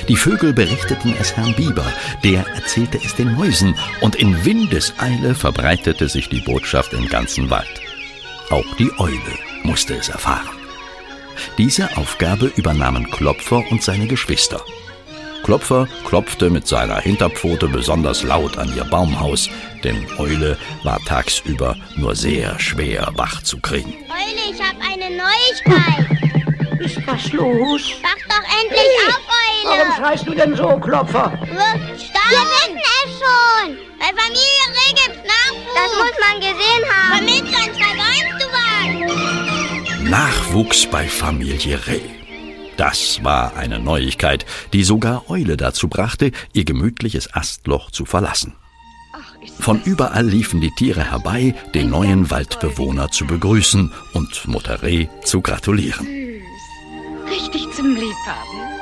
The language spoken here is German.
Die Vögel berichteten es Herrn Biber, der erzählte es den Mäusen, und in Windeseile verbreitete sich die Botschaft im ganzen Wald. Auch die Eule musste es erfahren. Diese Aufgabe übernahmen Klopfer und seine Geschwister. Klopfer klopfte mit seiner Hinterpfote besonders laut an ihr Baumhaus, denn Eule war tagsüber nur sehr schwer wach zu kriegen. Eule, ich habe eine Neuigkeit. Ist was los? Wach doch endlich auf, Eule. Warum schreist du denn so, Klopfer? Stopp! Wir wissen es schon. Bei Familie Reh gibt's Nachwuchs. Das muss man gesehen haben. Vermittler, was weinst du was? Nachwuchs bei Familie Reh. Das war eine Neuigkeit, die sogar Eule dazu brachte, ihr gemütliches Astloch zu verlassen. Von überall liefen die Tiere herbei, den neuen Waldbewohner zu begrüßen und Mutter Reh zu gratulieren. Richtig zum Liebhaben.